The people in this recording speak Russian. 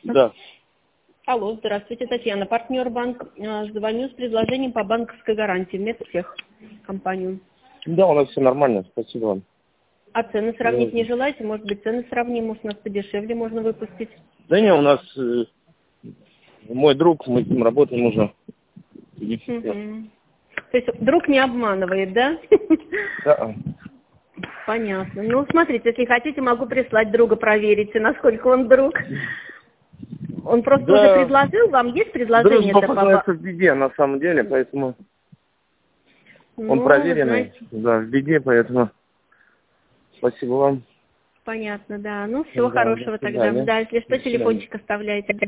Да. Алло, здравствуйте, Татьяна, партнер банк. Звоню с предложением по банковской гарантии в Медтех компанию. Да, у нас все нормально, спасибо вам. А цены сравнить не желаете? Может быть, цены сравним, может, у нас подешевле можно выпустить? Да не, у нас мой друг, мы с ним работаем уже. То есть друг не обманывает, да? Да. Понятно. Ну, смотрите, если хотите, могу прислать друга, проверите, насколько он друг. Он просто уже предложил, вам есть предложение-то? Дружба познается в беде, на самом деле, поэтому он проверенный, да, в беде, поэтому спасибо вам. Понятно, да. Ну, всего Да, хорошего тогда. Да, если что, телефончик оставляйте.